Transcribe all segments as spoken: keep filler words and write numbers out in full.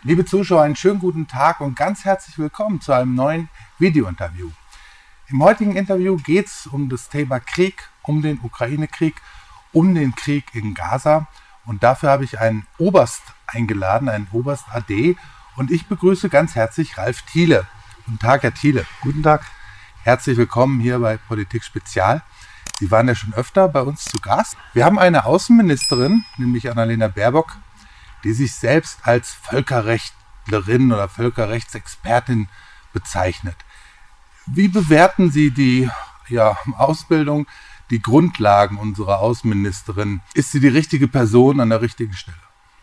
Liebe Zuschauer, einen schönen guten Tag und ganz herzlich willkommen zu einem neuen Video-Interview. Im heutigen Interview geht es um das Thema Krieg, um den Ukraine-Krieg, um den Krieg in Gaza. Und dafür habe ich einen Oberst eingeladen, einen Oberst A D. Und ich begrüße ganz herzlich Ralf Thiele. Guten Tag, Herr Thiele. Guten Tag. Herzlich willkommen hier bei Politik Spezial. Sie waren ja schon öfter bei uns zu Gast. Wir haben eine Außenministerin, nämlich Annalena Baerbock, die sich selbst als Völkerrechtlerin oder Völkerrechtsexpertin bezeichnet. Wie bewerten Sie die ja, Ausbildung, die Grundlagen unserer Außenministerin? Ist sie die richtige Person an der richtigen Stelle?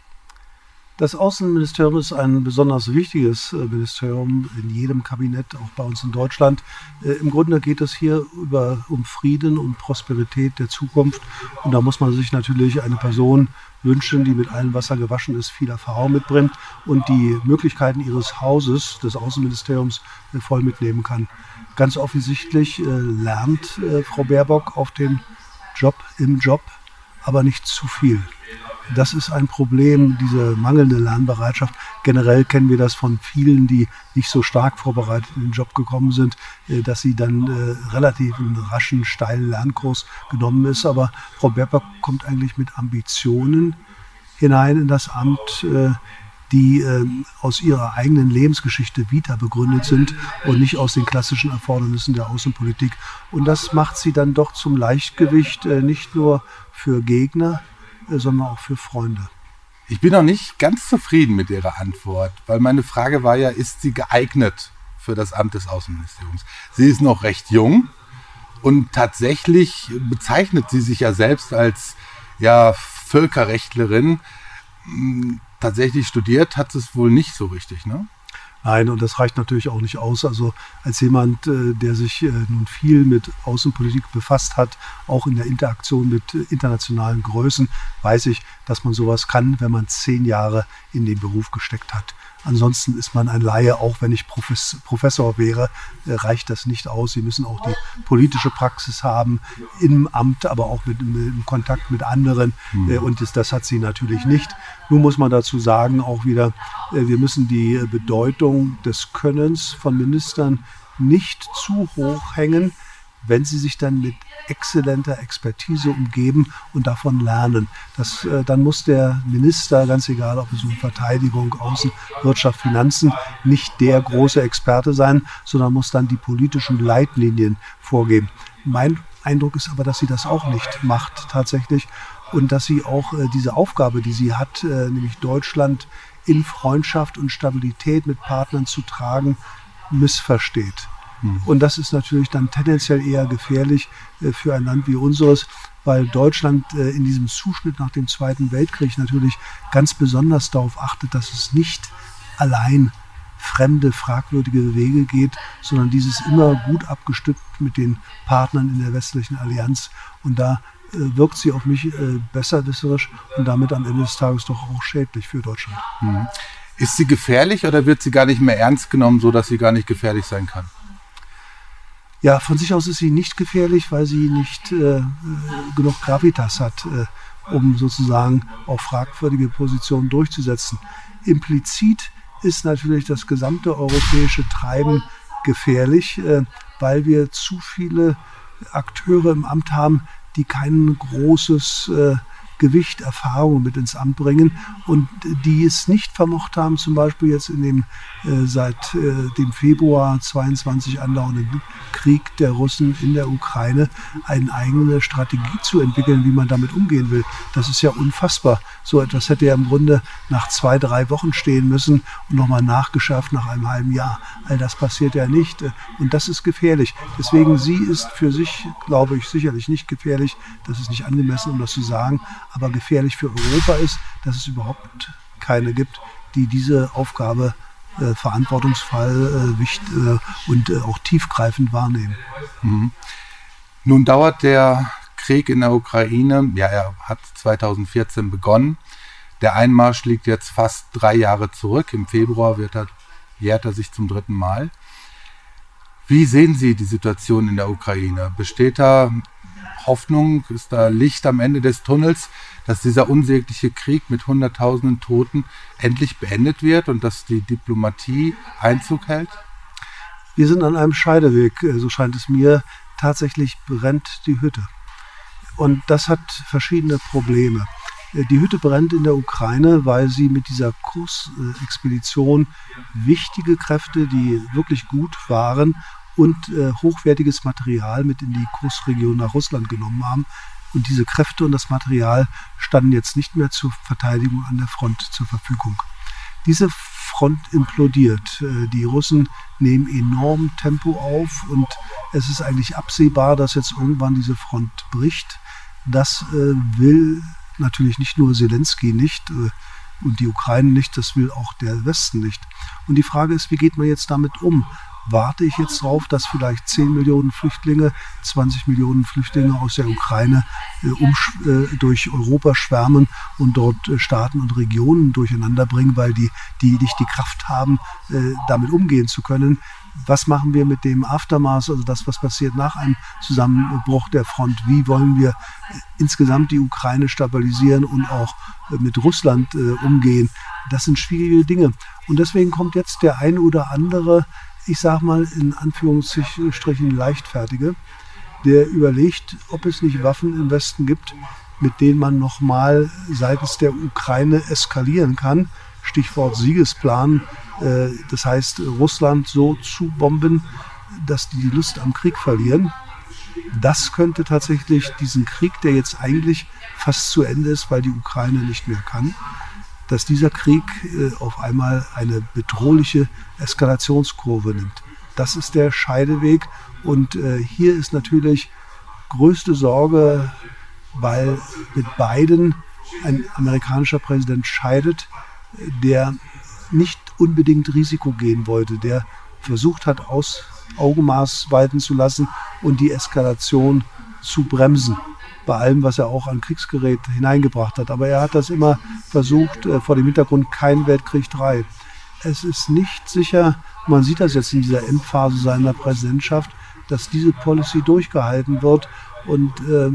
Das Außenministerium ist ein besonders wichtiges Ministerium in jedem Kabinett, auch bei uns in Deutschland. Im Grunde geht es hier über, um Frieden und Prosperität der Zukunft. Und da muss man sich natürlich eine Person wünschen, die mit allem Wasser gewaschen ist, viel Erfahrung mitbringt und die Möglichkeiten ihres Hauses, des Außenministeriums, voll mitnehmen kann. Ganz offensichtlich äh, lernt äh, Frau Baerbock auf dem Job, im Job, aber nicht zu viel. Das ist ein Problem, diese mangelnde Lernbereitschaft. Generell kennen wir das von vielen, die nicht so stark vorbereitet in den Job gekommen sind, dass sie dann äh, relativ einen raschen, steilen Lernkurs genommen ist. Aber Frau Baerbock kommt eigentlich mit Ambitionen hinein in das Amt, äh, die äh, aus ihrer eigenen Lebensgeschichte Vita begründet sind und nicht aus den klassischen Erfordernissen der Außenpolitik. Und das macht sie dann doch zum Leichtgewicht, äh, nicht nur für Gegner, sondern auch für Freunde. Ich bin noch nicht ganz zufrieden mit Ihrer Antwort, weil meine Frage war ja, ist sie geeignet für das Amt des Außenministeriums? Sie ist noch recht jung und tatsächlich bezeichnet sie sich ja selbst als ja, Völkerrechtlerin. Tatsächlich studiert hat sie es wohl nicht so richtig, ne? Nein, und das reicht natürlich auch nicht aus. Also als jemand, der sich nun viel mit Außenpolitik befasst hat, auch in der Interaktion mit internationalen Größen, weiß ich, dass man sowas kann, wenn man zehn Jahre in den Beruf gesteckt hat. Ansonsten ist man ein Laie, auch wenn ich Professor wäre, reicht das nicht aus. Sie müssen auch die politische Praxis haben, im Amt, aber auch mit, im Kontakt mit anderen. Mhm. Und das, das hat sie natürlich nicht. Nun muss man dazu sagen, auch wieder, wir müssen die Bedeutung des Könnens von Ministern nicht zu hoch hängen, wenn sie sich dann mit exzellenter Expertise umgeben und davon lernen. Das, äh, dann muss der Minister, ganz egal ob es um Verteidigung, Außen, Wirtschaft, Finanzen, nicht der große Experte sein, sondern muss dann die politischen Leitlinien vorgeben. Mein Eindruck ist aber, dass sie das auch nicht macht tatsächlich und dass sie auch äh, diese Aufgabe, die sie hat, äh, nämlich Deutschland in Freundschaft und Stabilität mit Partnern zu tragen, missversteht. Und das ist natürlich dann tendenziell eher gefährlich äh, für ein Land wie unseres, weil Deutschland äh, in diesem Zuschnitt nach dem Zweiten Weltkrieg natürlich ganz besonders darauf achtet, dass es nicht allein fremde, fragwürdige Wege geht, sondern dieses immer gut abgestimmt mit den Partnern in der westlichen Allianz. Und da äh, wirkt sie auf mich äh, besserwisserisch und damit am Ende des Tages doch auch schädlich für Deutschland. Mhm. Ist sie gefährlich oder wird sie gar nicht mehr ernst genommen, sodass sie gar nicht gefährlich sein kann? Ja, von sich aus ist sie nicht gefährlich, weil sie nicht äh, genug Gravitas hat, äh, um sozusagen auch fragwürdige Positionen durchzusetzen. Implizit ist natürlich das gesamte europäische Treiben gefährlich, äh, weil wir zu viele Akteure im Amt haben, die kein großes äh, Gewicht, Erfahrung mit ins Amt bringen und die es nicht vermocht haben, zum Beispiel jetzt in dem äh, seit äh, dem Februar zweiundzwanzig andauernden Krieg der Russen in der Ukraine eine eigene Strategie zu entwickeln, wie man damit umgehen will. Das ist ja unfassbar. So etwas hätte ja im Grunde nach zwei, drei Wochen stehen müssen und nochmal nachgeschärft nach einem halben Jahr. All das passiert ja nicht und das ist gefährlich. Deswegen, sie ist für sich, glaube ich, sicherlich nicht gefährlich. Das ist nicht angemessen, um das zu sagen. Aber gefährlich für Europa ist, dass es überhaupt keine gibt, die diese Aufgabe äh, verantwortungsvoll äh, wichtig, äh, und äh, auch tiefgreifend wahrnehmen. Mhm. Nun dauert der Krieg in der Ukraine, ja, er hat zweitausendvierzehn begonnen. Der Einmarsch liegt jetzt fast drei Jahre zurück. Im Februar wird er, jährt er sich zum dritten Mal. Wie sehen Sie die Situation in der Ukraine? Besteht da Hoffnung, ist da Licht am Ende des Tunnels, dass dieser unsägliche Krieg mit hunderttausenden Toten endlich beendet wird und dass die Diplomatie Einzug hält? Wir sind an einem Scheideweg, so scheint es mir. Tatsächlich brennt die Hütte. Und das hat verschiedene Probleme. Die Hütte brennt in der Ukraine, weil sie mit dieser Kursexpedition wichtige Kräfte, die wirklich gut waren, und äh, hochwertiges Material mit in die Kursregion nach Russland genommen haben. Und diese Kräfte und das Material standen jetzt nicht mehr zur Verteidigung an der Front zur Verfügung. Diese Front implodiert. Äh, die Russen nehmen enorm Tempo auf und es ist eigentlich absehbar, dass jetzt irgendwann diese Front bricht. Das äh, will natürlich nicht nur Zelensky nicht äh, und die Ukraine nicht, das will auch der Westen nicht. Und die Frage ist, wie geht man jetzt damit um? Warte ich jetzt darauf, dass vielleicht zehn Millionen Flüchtlinge, zwanzig Millionen Flüchtlinge aus der Ukraine äh, um, äh, durch Europa schwärmen und dort äh, Staaten und Regionen durcheinander bringen, weil die, die nicht die Kraft haben, äh, damit umgehen zu können? Was machen wir mit dem Aftermath, also das, was passiert nach einem Zusammenbruch der Front? Wie wollen wir äh, insgesamt die Ukraine stabilisieren und auch äh, mit Russland äh, umgehen? Das sind schwierige Dinge. Und deswegen kommt jetzt der ein oder andere, ich sage mal in Anführungsstrichen Leichtfertige, der überlegt, ob es nicht Waffen im Westen gibt, mit denen man nochmal seitens der Ukraine eskalieren kann. Stichwort Siegesplan, äh, das heißt Russland so zu bomben, dass die die Lust am Krieg verlieren. Das könnte tatsächlich diesen Krieg, der jetzt eigentlich fast zu Ende ist, weil die Ukraine nicht mehr kann, dass dieser Krieg äh, auf einmal eine bedrohliche Eskalationskurve nimmt. Das ist der Scheideweg und äh, hier ist natürlich größte Sorge, weil mit Biden ein amerikanischer Präsident scheidet, der nicht unbedingt Risiko gehen wollte, der versucht hat, aus Augenmaß walten zu lassen und die Eskalation zu bremsen. Bei allem, was er auch an Kriegsgerät hineingebracht hat. Aber er hat das immer versucht, äh, vor dem Hintergrund kein Weltkrieg drei. Es ist nicht sicher, man sieht das jetzt in dieser Endphase seiner Präsidentschaft, dass diese Policy durchgehalten wird. Und äh,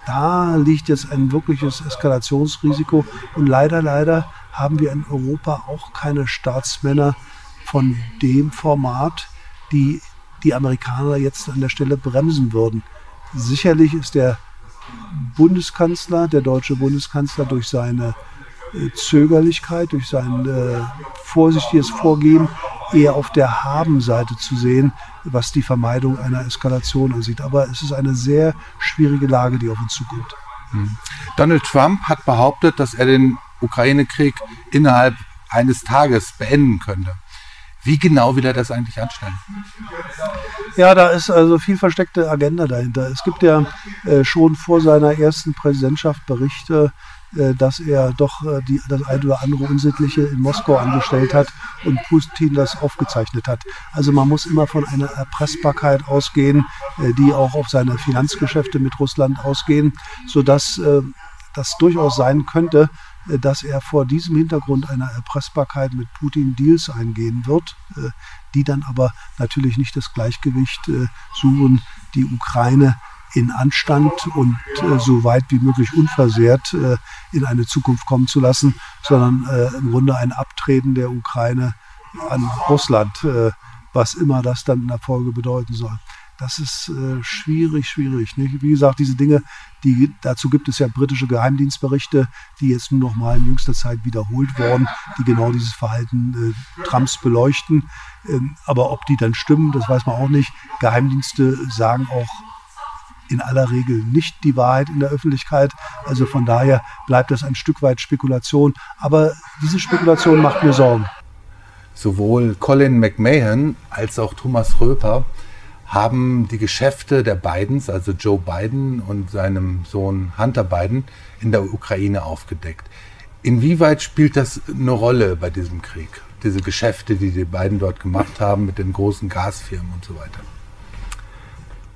da liegt jetzt ein wirkliches Eskalationsrisiko. Und leider, leider haben wir in Europa auch keine Staatsmänner von dem Format, die die Amerikaner jetzt an der Stelle bremsen würden. Sicherlich ist der Bundeskanzler, der deutsche Bundeskanzler, durch seine äh, Zögerlichkeit, durch sein äh, vorsichtiges Vorgehen eher auf der Habenseite zu sehen, was die Vermeidung einer Eskalation ansieht. Aber es ist eine sehr schwierige Lage, die auf uns zukommt. Mhm. Donald Trump hat behauptet, dass er den Ukraine-Krieg innerhalb eines Tages beenden könnte. Wie genau will er das eigentlich anstellen? Ja, da ist also viel versteckte Agenda dahinter. Es gibt ja äh, schon vor seiner ersten Präsidentschaft Berichte, äh, dass er doch äh, die, das eine oder andere Unsittliche in Moskau angestellt hat und Putin das aufgezeichnet hat. Also man muss immer von einer Erpressbarkeit ausgehen, äh, die auch auf seine Finanzgeschäfte mit Russland ausgehen, sodass äh, das durchaus sein könnte, dass er vor diesem Hintergrund einer Erpressbarkeit mit Putin Deals eingehen wird, die dann aber natürlich nicht das Gleichgewicht suchen, die Ukraine in Anstand und so weit wie möglich unversehrt in eine Zukunft kommen zu lassen, sondern im Grunde ein Abtreten der Ukraine an Russland, was immer das dann in der Folge bedeuten soll. Das ist äh, schwierig, schwierig. Nicht? Wie gesagt, diese Dinge, die, dazu gibt es ja britische Geheimdienstberichte, die jetzt nur noch mal in jüngster Zeit wiederholt wurden, die genau dieses Verhalten äh, Trumps beleuchten. Ähm, aber ob die dann stimmen, das weiß man auch nicht. Geheimdienste sagen auch in aller Regel nicht die Wahrheit in der Öffentlichkeit. Also von daher bleibt das ein Stück weit Spekulation. Aber diese Spekulation macht mir Sorgen. Sowohl Colin McMahon als auch Thomas Röper haben die Geschäfte der Bidens, also Joe Biden und seinem Sohn Hunter Biden, in der Ukraine aufgedeckt. Inwieweit spielt das eine Rolle bei diesem Krieg? Diese Geschäfte, die die beiden dort gemacht haben mit den großen Gasfirmen und so weiter?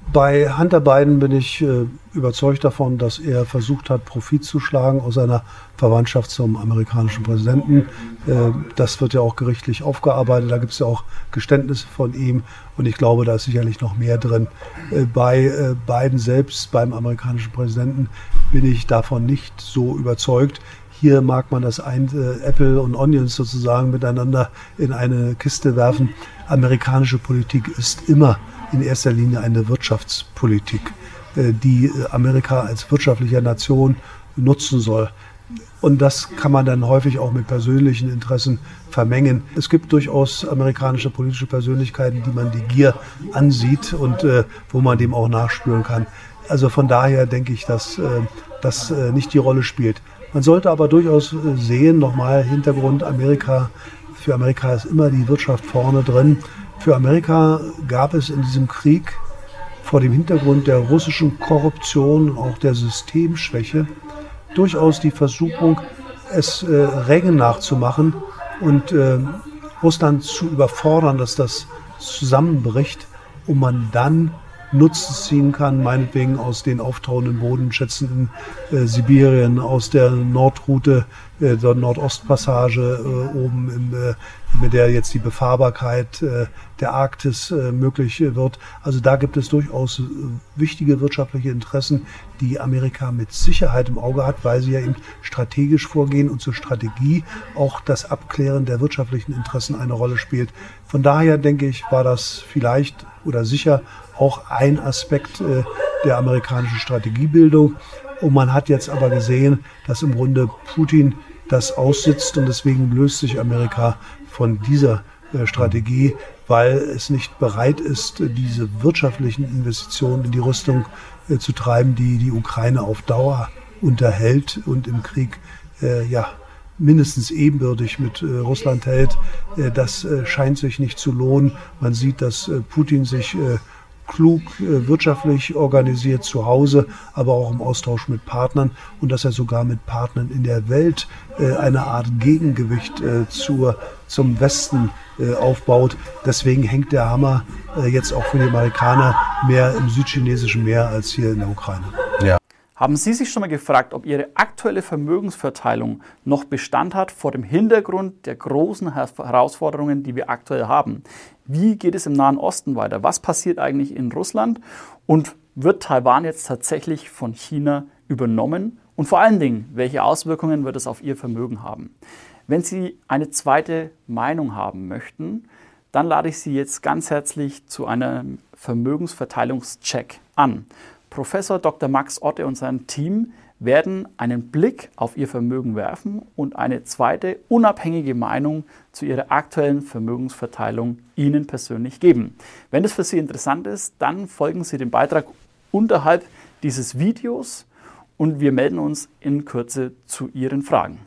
Bei Hunter Biden bin ich äh, überzeugt davon, dass er versucht hat, Profit zu schlagen aus seiner Verwandtschaft zum amerikanischen Präsidenten. Äh, das wird ja auch gerichtlich aufgearbeitet. Da gibt es ja auch Geständnisse von ihm. Und ich glaube, da ist sicherlich noch mehr drin. Äh, bei äh, Biden selbst, beim amerikanischen Präsidenten, bin ich davon nicht so überzeugt. Hier mag man das ein, äh, Apple und Onions sozusagen miteinander in eine Kiste werfen. Amerikanische Politik ist immer in erster Linie eine Wirtschaftspolitik, äh, die Amerika als wirtschaftliche Nation nutzen soll. Und das kann man dann häufig auch mit persönlichen Interessen vermengen. Es gibt durchaus amerikanische politische Persönlichkeiten, die man die Gier ansieht und äh, wo man dem auch nachspüren kann. Also von daher denke ich, dass äh, das äh, nicht die Rolle spielt. Man sollte aber durchaus sehen, nochmal Hintergrund Amerika, für Amerika ist immer die Wirtschaft vorne drin. Für Amerika gab es in diesem Krieg vor dem Hintergrund der russischen Korruption und auch der Systemschwäche durchaus die Versuchung, es äh, Reagan nachzumachen und äh, Russland zu überfordern, dass das zusammenbricht und man dann Nutzen ziehen kann, meinetwegen aus den auftauenden Bodenschätzen in äh, Sibirien, aus der Nordroute, äh, der Nordostpassage äh, oben, im, äh, mit der jetzt die Befahrbarkeit äh, der Arktis äh, möglich wird. Also da gibt es durchaus äh, wichtige wirtschaftliche Interessen, die Amerika mit Sicherheit im Auge hat, weil sie ja eben strategisch vorgehen und zur Strategie auch das Abklären der wirtschaftlichen Interessen eine Rolle spielt. Von daher denke ich, war das vielleicht oder sicher auch ein Aspekt äh, der amerikanischen Strategiebildung. Und man hat jetzt aber gesehen, dass im Grunde Putin das aussitzt und deswegen löst sich Amerika von dieser äh, Strategie, weil es nicht bereit ist, diese wirtschaftlichen Investitionen in die Rüstung äh, zu treiben, die die Ukraine auf Dauer unterhält und im Krieg äh, ja mindestens ebenbürtig mit äh, Russland hält. Äh, das äh, scheint sich nicht zu lohnen. Man sieht, dass äh, Putin sich äh, klug äh, wirtschaftlich organisiert zu Hause, aber auch im Austausch mit Partnern und dass er sogar mit Partnern in der Welt äh, eine Art Gegengewicht äh, zur, zum Westen äh, aufbaut. Deswegen hängt der Hammer äh, jetzt auch für die Amerikaner mehr im südchinesischen Meer als hier in der Ukraine. Ja. Haben Sie sich schon mal gefragt, ob Ihre aktuelle Vermögensverteilung noch Bestand hat vor dem Hintergrund der großen Herausforderungen, die wir aktuell haben? Wie geht es im Nahen Osten weiter? Was passiert eigentlich in Russland? Und wird Taiwan jetzt tatsächlich von China übernommen? Und vor allen Dingen, welche Auswirkungen wird es auf Ihr Vermögen haben? Wenn Sie eine zweite Meinung haben möchten, dann lade ich Sie jetzt ganz herzlich zu einem Vermögensverteilungscheck an. Professor Doktor Max Otte und sein Team werden einen Blick auf Ihr Vermögen werfen und eine zweite unabhängige Meinung zu Ihrer aktuellen Vermögensverteilung Ihnen persönlich geben. Wenn das für Sie interessant ist, dann folgen Sie dem Beitrag unterhalb dieses Videos und wir melden uns in Kürze zu Ihren Fragen.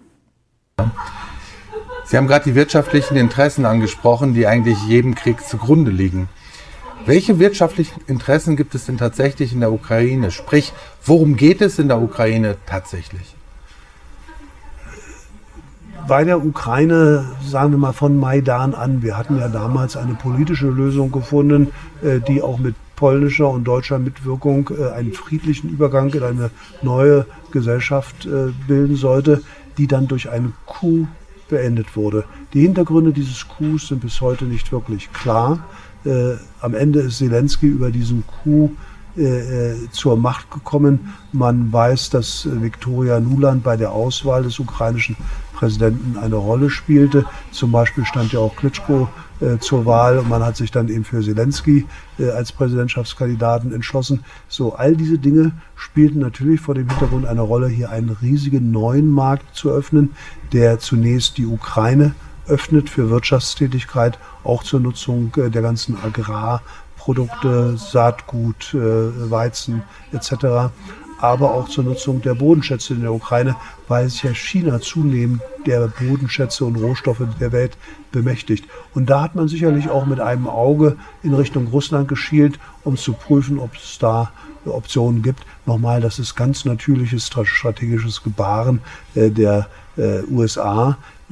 Sie haben gerade die wirtschaftlichen Interessen angesprochen, die eigentlich jedem Krieg zugrunde liegen. Welche wirtschaftlichen Interessen gibt es denn tatsächlich in der Ukraine? Sprich, worum geht es in der Ukraine tatsächlich? Bei der Ukraine, sagen wir mal von Maidan an, wir hatten ja damals eine politische Lösung gefunden, die auch mit polnischer und deutscher Mitwirkung einen friedlichen Übergang in eine neue Gesellschaft bilden sollte, die dann durch einen Coup beendet wurde. Die Hintergründe dieses Coups sind bis heute nicht wirklich klar. Äh, am Ende ist Zelensky über diesen Coup äh, zur Macht gekommen. Man weiß, dass äh, Viktoria Nuland bei der Auswahl des ukrainischen Präsidenten eine Rolle spielte. Zum Beispiel stand ja auch Klitschko äh, zur Wahl und man hat sich dann eben für Zelensky äh, als Präsidentschaftskandidaten entschlossen. So, all diese Dinge spielten natürlich vor dem Hintergrund eine Rolle, hier einen riesigen neuen Markt zu öffnen, der zunächst die Ukraine öffnet für Wirtschaftstätigkeit, auch zur Nutzung äh, der ganzen Agrarprodukte, Saatgut, äh, Weizen et cetera, aber auch zur Nutzung der Bodenschätze in der Ukraine, weil sich ja China zunehmend der Bodenschätze und Rohstoffe der Welt bemächtigt. Und da hat man sicherlich auch mit einem Auge in Richtung Russland geschielt, um zu prüfen, ob es da Optionen gibt. Nochmal, das ist ganz natürliches strategisches Gebaren äh, der äh, U S A.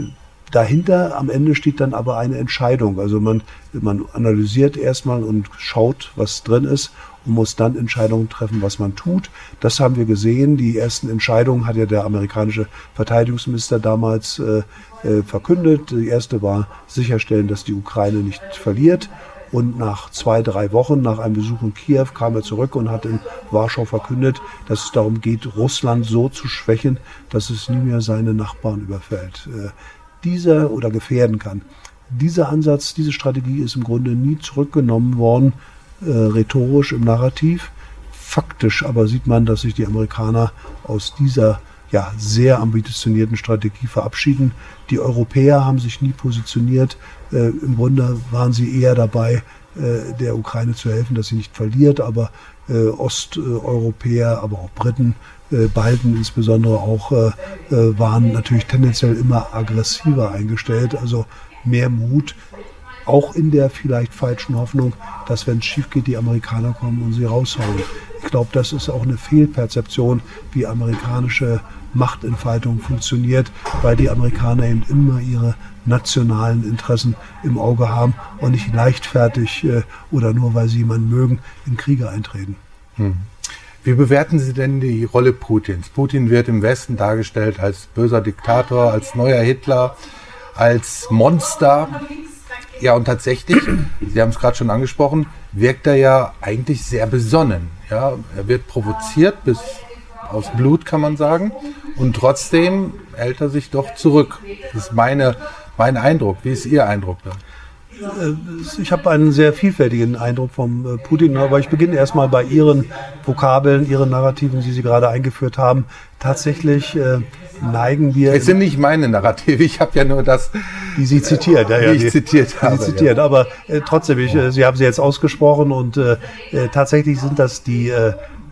dahinter am Ende steht dann aber eine Entscheidung. Also man, man analysiert erstmal und schaut, was drin ist und muss dann Entscheidungen treffen, was man tut. Das haben wir gesehen. Die ersten Entscheidungen hat ja der amerikanische Verteidigungsminister damals äh, äh, verkündet. Die erste war sicherstellen, dass die Ukraine nicht verliert. Und nach zwei, drei Wochen, nach einem Besuch in Kiew, kam er zurück und hat in Warschau verkündet, dass es darum geht, Russland so zu schwächen, dass es nie mehr seine Nachbarn überfällt. Äh, dieser oder gefährden kann. Dieser Ansatz, diese Strategie ist im Grunde nie zurückgenommen worden, äh, rhetorisch im Narrativ. Faktisch aber sieht man, dass sich die Amerikaner aus dieser ja, sehr ambitionierten Strategie verabschieden. Die Europäer haben sich nie positioniert. Äh, im Grunde waren sie eher dabei, äh, der Ukraine zu helfen, dass sie nicht verliert. Aber äh, Osteuropäer, aber auch Briten, äh, Balten insbesondere auch, äh, äh, waren natürlich tendenziell immer aggressiver eingestellt. Also mehr Mut, auch in der vielleicht falschen Hoffnung, dass wenn es schief geht, die Amerikaner kommen und sie raushauen. Ich glaube, das ist auch eine Fehlperzeption, wie amerikanische Machtentfaltung funktioniert, weil die Amerikaner eben immer ihre nationalen Interessen im Auge haben und nicht leichtfertig äh, oder nur, weil sie jemanden mögen, in Kriege eintreten. Hm. Wie bewerten Sie denn die Rolle Putins? Putin wird im Westen dargestellt als böser Diktator, als neuer Hitler, als Monster. Ja, und tatsächlich, Sie haben es gerade schon angesprochen, wirkt er ja eigentlich sehr besonnen. Ja, er wird provoziert bis aus Blut, kann man sagen. Und trotzdem hält er sich doch zurück. Das ist meine, mein Eindruck. Wie ist Ihr Eindruck da? Ich habe einen sehr vielfältigen Eindruck vom Putin, aber ich beginne erstmal bei Ihren Vokabeln, Ihren Narrativen, die Sie gerade eingeführt haben. Tatsächlich äh, neigen wir... Es sind nicht meine Narrative, ich habe ja nur das... Die Sie zitiert, ja, ja, die ich die, zitiert habe. Die Sie zitiert, ja. Aber äh, trotzdem, ich, äh, Sie haben sie jetzt ausgesprochen und äh, tatsächlich sind das die äh,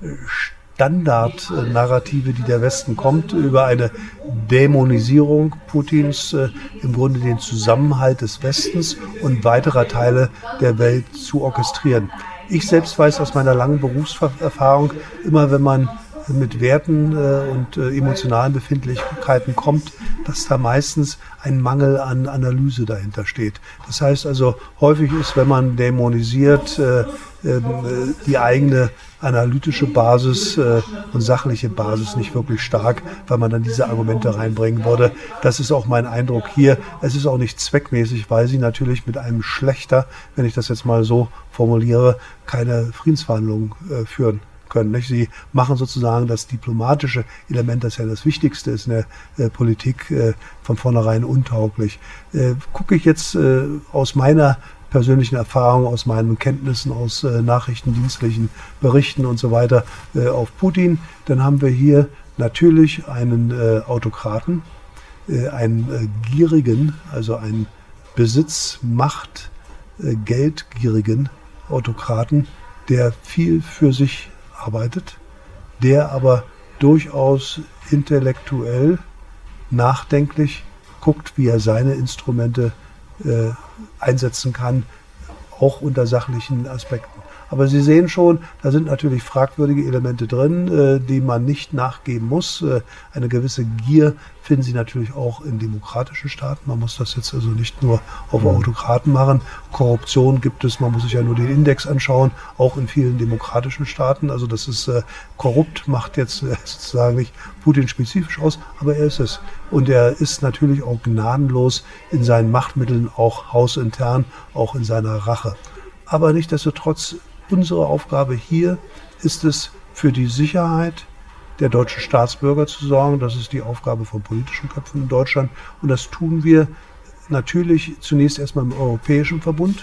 Standardnarrative, die der Westen kommt, über eine Dämonisierung Putins, äh, im Grunde den Zusammenhalt des Westens und weiterer Teile der Welt zu orchestrieren. Ich selbst weiß aus meiner langen Berufserfahrung, immer wenn man mit Werten äh, und äh, emotionalen Befindlichkeiten kommt, dass da meistens ein Mangel an Analyse dahinter steht. Das heißt also, häufig ist, wenn man dämonisiert, äh, äh, die eigene analytische Basis äh, und sachliche Basis nicht wirklich stark, weil man dann diese Argumente reinbringen würde. Das ist auch mein Eindruck hier. Es ist auch nicht zweckmäßig, weil sie natürlich mit einem Schlechter, wenn ich das jetzt mal so formuliere, keine Friedensverhandlungen äh, führen können. Nicht? Sie machen sozusagen das diplomatische Element, das ja das Wichtigste ist in der äh, Politik, äh, von vornherein untauglich. Äh, gucke ich jetzt äh, aus meiner persönlichen Erfahrung, aus meinen Kenntnissen, aus äh, nachrichtendienstlichen Berichten und so weiter äh, auf Putin, dann haben wir hier natürlich einen äh, Autokraten, äh, einen äh, gierigen, also einen Besitz, Macht, äh, geldgierigen Autokraten, der viel für sich arbeitet, der aber durchaus intellektuell, nachdenklich guckt, wie er seine Instrumente äh, einsetzen kann, auch unter sachlichen Aspekten. Aber Sie sehen schon, da sind natürlich fragwürdige Elemente drin, äh, die man nicht nachgeben muss. Äh, eine gewisse Gier finden Sie natürlich auch in demokratischen Staaten. Man muss das jetzt also nicht nur auf Autokraten machen. Korruption gibt es, man muss sich ja nur den Index anschauen, auch in vielen demokratischen Staaten. Also das ist äh, korrupt, macht jetzt äh, sozusagen nicht Putin-spezifisch aus, aber er ist es. Und er ist natürlich auch gnadenlos in seinen Machtmitteln, auch hausintern, auch in seiner Rache. Aber nichtsdestotrotz, unsere Aufgabe hier ist es, für die Sicherheit der deutschen Staatsbürger zu sorgen. Das ist die Aufgabe von politischen Köpfen in Deutschland. Und das tun wir natürlich zunächst erstmal im Europäischen Verbund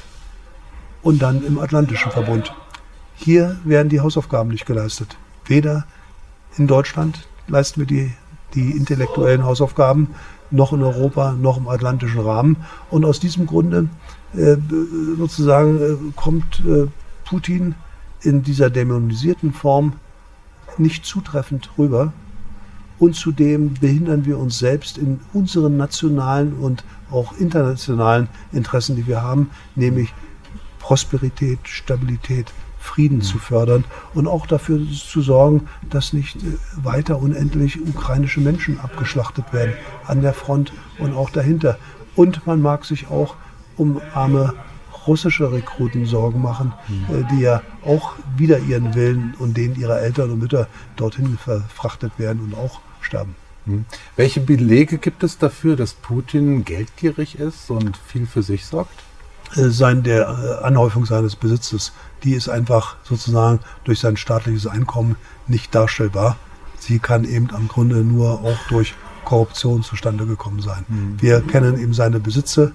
und dann im Atlantischen Verbund. Hier werden die Hausaufgaben nicht geleistet. Weder in Deutschland leisten wir die, die intellektuellen Hausaufgaben, noch in Europa, noch im atlantischen Rahmen. Und aus diesem Grunde äh, sozusagen äh, kommt äh, Putin in dieser dämonisierten Form nicht zutreffend rüber. Und zudem behindern wir uns selbst in unseren nationalen und auch internationalen Interessen, die wir haben, nämlich Prosperität, Stabilität, Frieden zu fördern und auch dafür zu sorgen, dass nicht weiter unendlich ukrainische Menschen abgeschlachtet werden an der Front und auch dahinter. Und man mag sich auch um arme russische Rekruten Sorgen machen, mhm. die ja auch wider ihren Willen und den ihrer Eltern und Mütter dorthin verfrachtet werden und auch sterben. Mhm. Welche Belege gibt es dafür, dass Putin geldgierig ist und viel für sich sorgt? Sein, der Anhäufung seines Besitzes, die ist einfach sozusagen durch sein staatliches Einkommen nicht darstellbar. Sie kann eben am Grunde nur auch durch Korruption zustande gekommen sein. Mhm. Wir kennen eben seine Besitze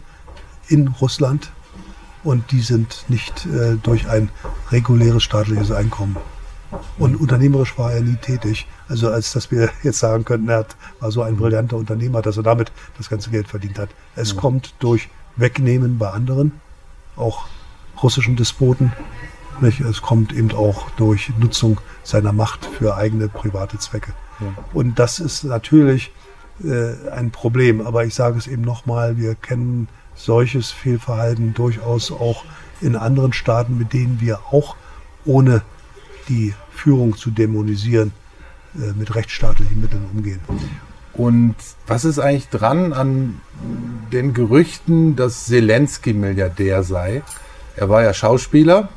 in Russland und die sind nicht äh, durch ein reguläres staatliches Einkommen. Und unternehmerisch war er nie tätig. Also als dass wir jetzt sagen könnten, er hat, war so ein brillanter Unternehmer, dass er damit das ganze Geld verdient hat. Es mhm. kommt durch Wegnehmen bei anderen, auch russischen Despoten. Nicht? Es kommt eben auch durch Nutzung seiner Macht für eigene private Zwecke. Ja. Und das ist natürlich äh, ein Problem. Aber ich sage es eben nochmal, wir kennen solches Fehlverhalten durchaus auch in anderen Staaten, mit denen wir auch ohne die Führung zu dämonisieren, äh, mit rechtsstaatlichen Mitteln umgehen. Und was ist eigentlich dran an den Gerüchten, dass Selenskyj Milliardär sei? Er war ja Schauspieler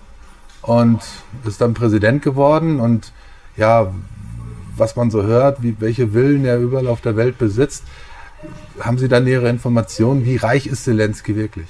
und ist dann Präsident geworden. Und ja, was man so hört, wie, welche Villen er überall auf der Welt besitzt, haben Sie da nähere Informationen? Wie reich ist Selenskyj wirklich?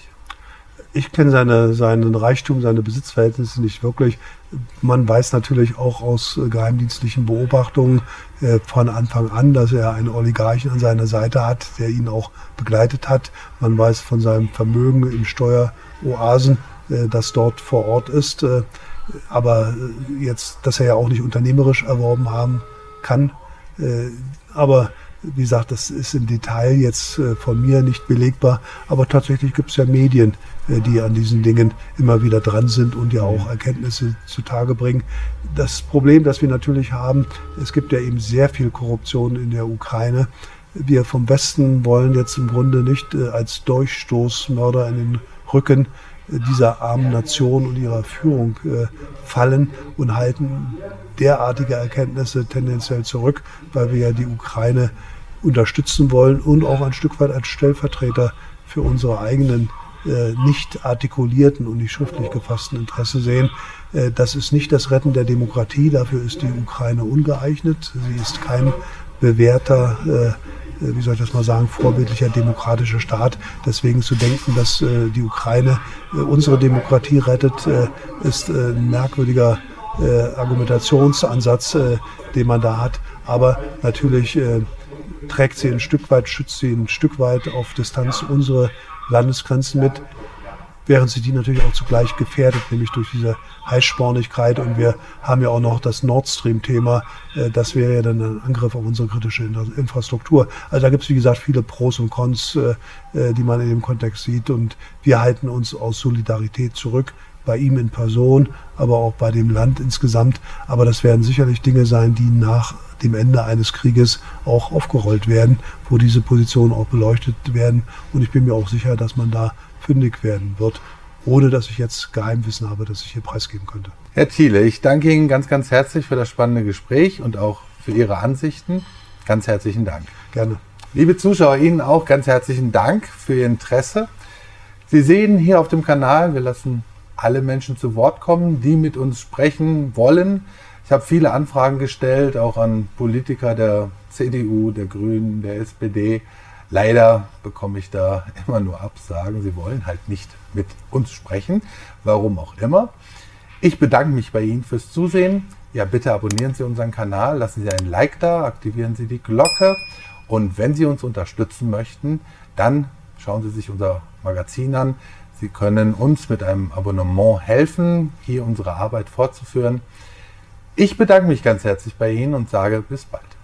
Ich kenne seine, seinen Reichtum, seine Besitzverhältnisse nicht wirklich. Man weiß natürlich auch aus äh, geheimdienstlichen Beobachtungen äh, von Anfang an, dass er einen Oligarchen an seiner Seite hat, der ihn auch begleitet hat. Man weiß von seinem Vermögen in Steueroasen, äh, das dort vor Ort ist. Äh, aber äh, jetzt, dass er ja auch nicht unternehmerisch erworben haben kann. Äh, aber wie gesagt, das ist im Detail jetzt äh, von mir nicht belegbar, aber tatsächlich gibt es ja Medien, äh, die an diesen Dingen immer wieder dran sind und ja auch Erkenntnisse zutage bringen. Das Problem, das wir natürlich haben, es gibt ja eben sehr viel Korruption in der Ukraine. Wir vom Westen wollen jetzt im Grunde nicht äh, als Durchstoßmörder in den Rücken äh, dieser armen Nation und ihrer Führung äh, fallen und halten derartige Erkenntnisse tendenziell zurück, weil wir ja die Ukraine unterstützen wollen und auch ein Stück weit als Stellvertreter für unsere eigenen äh, nicht artikulierten und nicht schriftlich gefassten Interessen sehen. Äh, das ist nicht das Retten der Demokratie, dafür ist die Ukraine ungeeignet. Sie ist kein bewährter, äh, wie soll ich das mal sagen, vorbildlicher demokratischer Staat. Deswegen zu denken, dass äh, die Ukraine äh, unsere Demokratie rettet, äh, ist äh, ein merkwürdiger äh, Argumentationsansatz, äh, den man da hat. Aber natürlich äh, trägt sie ein Stück weit, schützt sie ein Stück weit auf Distanz unsere Landesgrenzen mit, während sie die natürlich auch zugleich gefährdet, nämlich durch diese Heißspornigkeit. Und wir haben ja auch noch das Nord Stream-Thema, das wäre ja dann ein Angriff auf unsere kritische Infrastruktur. Also da gibt es, wie gesagt, viele Pros und Cons, die man in dem Kontext sieht. Und wir halten uns aus Solidarität zurück, bei ihm in Person, aber auch bei dem Land insgesamt. Aber das werden sicherlich Dinge sein, die nach dem Ende eines Krieges auch aufgerollt werden, wo diese Positionen auch beleuchtet werden. Und ich bin mir auch sicher, dass man da fündig werden wird, ohne dass ich jetzt Geheimwissen habe, das ich hier preisgeben könnte. Herr Thiele, ich danke Ihnen ganz, ganz herzlich für das spannende Gespräch und auch für Ihre Ansichten. Ganz herzlichen Dank. Gerne. Liebe Zuschauer, Ihnen auch ganz herzlichen Dank für Ihr Interesse. Sie sehen hier auf dem Kanal, wir lassen alle Menschen zu Wort kommen, die mit uns sprechen wollen. Ich habe viele Anfragen gestellt, auch an Politiker der C D U, der Grünen, der S P D. Leider bekomme ich da immer nur Absagen. Sie wollen halt nicht mit uns sprechen, warum auch immer. Ich bedanke mich bei Ihnen fürs Zusehen. Ja, bitte abonnieren Sie unseren Kanal, lassen Sie ein Like da, aktivieren Sie die Glocke. Und wenn Sie uns unterstützen möchten, dann schauen Sie sich unser Magazin an. Sie können uns mit einem Abonnement helfen, hier unsere Arbeit fortzuführen. Ich bedanke mich ganz herzlich bei Ihnen und sage bis bald.